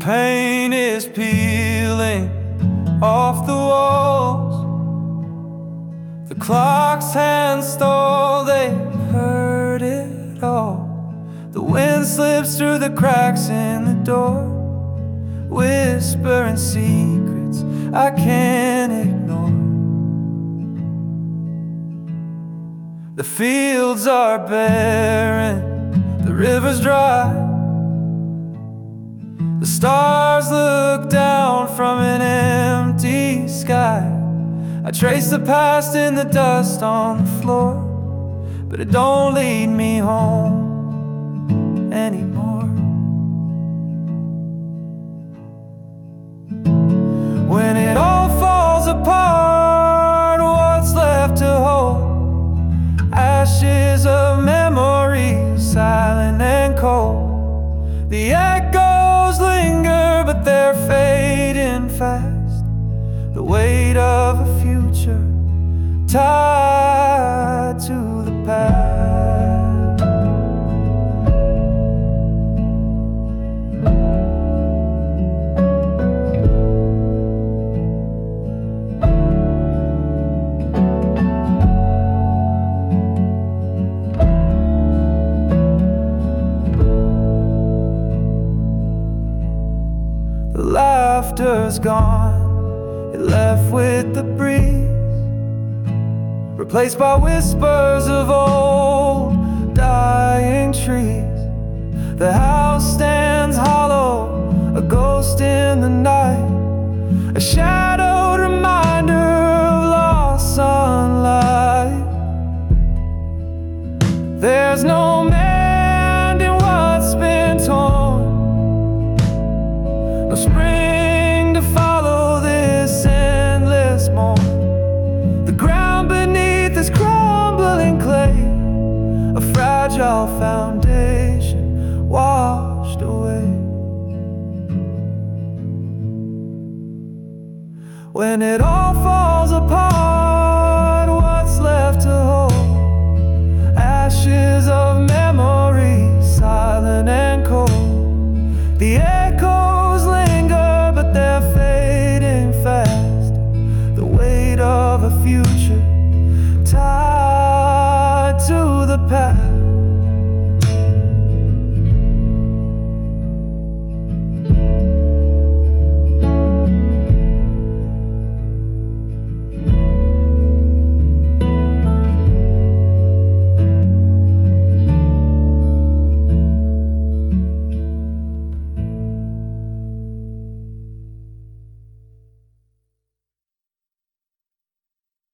paint is peeling off the walls. The clock's hand stole, they've heard it all. The wind slips through the cracks in the door, whispering secrets I can't ignore. The fields are barren, the river's dry. The stars look down from an empty sky. I trace the past in the dust on the floor, but it don't lead me home anymore. When it all falls apart, what's left to hold? Ashes of memories, silent and cold. The echoes linger, but they're fading fast. The weight of a future tied to the past. The laughter's gone, it left with the breeze, replaced by whispers of old dying trees. The house stands hollow, a ghost in the night, a shadowed reminder of lost sunlight. There's no mending what's been torn, no spring to follow this endless morn. The ground beneath is crumbling clay, a fragile foundation washed away. When it all falls apart,